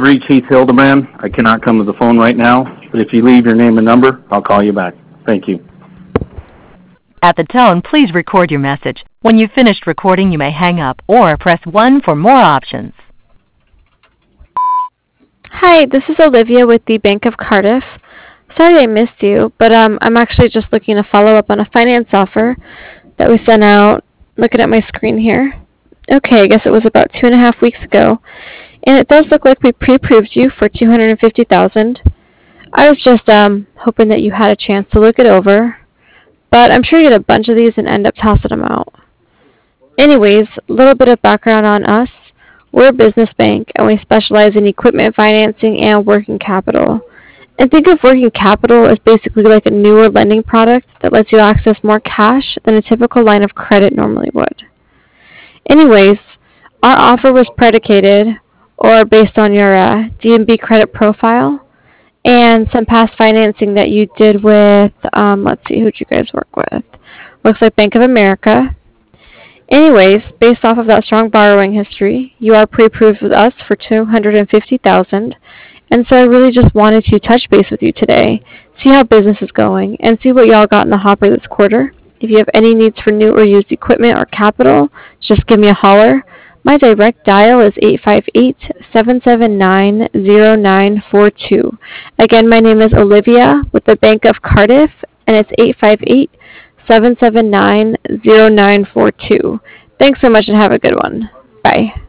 reached Heath Hildebrand. I cannot come to the phone right now, but if you leave your name and number, I'll call you back. Thank you. At the tone, please record your message. When you've finished recording, you may hang up or press 1 for more options. Hi, this is Olivia with the Bank of Cardiff. Sorry I missed you, but I'm actually just looking to follow up on a finance offer that we sent out. Looking at my screen here. Okay, I guess it was about 2.5 weeks ago, and it does look like we pre-approved you for $250,000. I was just hoping that you had a chance to look it over, but I'm sure you get a bunch of these and end up tossing them out. Anyways, a little bit of background on us. We're a business bank, and we specialize in equipment financing and working capital. And think of working capital as basically like a newer lending product that lets you access more cash than a typical line of credit normally would. Anyways, our offer was predicated or based on your D&B credit profile and some past financing that you did with, let's see, who'd you guys work with? Looks like Bank of America. Anyways, based off of that strong borrowing history, you are pre-approved with us for $250,000. And so I really just wanted to touch base with you today, see how business is going, and see what y'all got in the hopper this quarter. If you have any needs for new or used equipment or capital, just give me a holler. My direct dial is 858-779-0942. Again, my name is Olivia with the Bank of Cardiff, and it's 858-779-0942. Thanks so much and have a good one. Bye.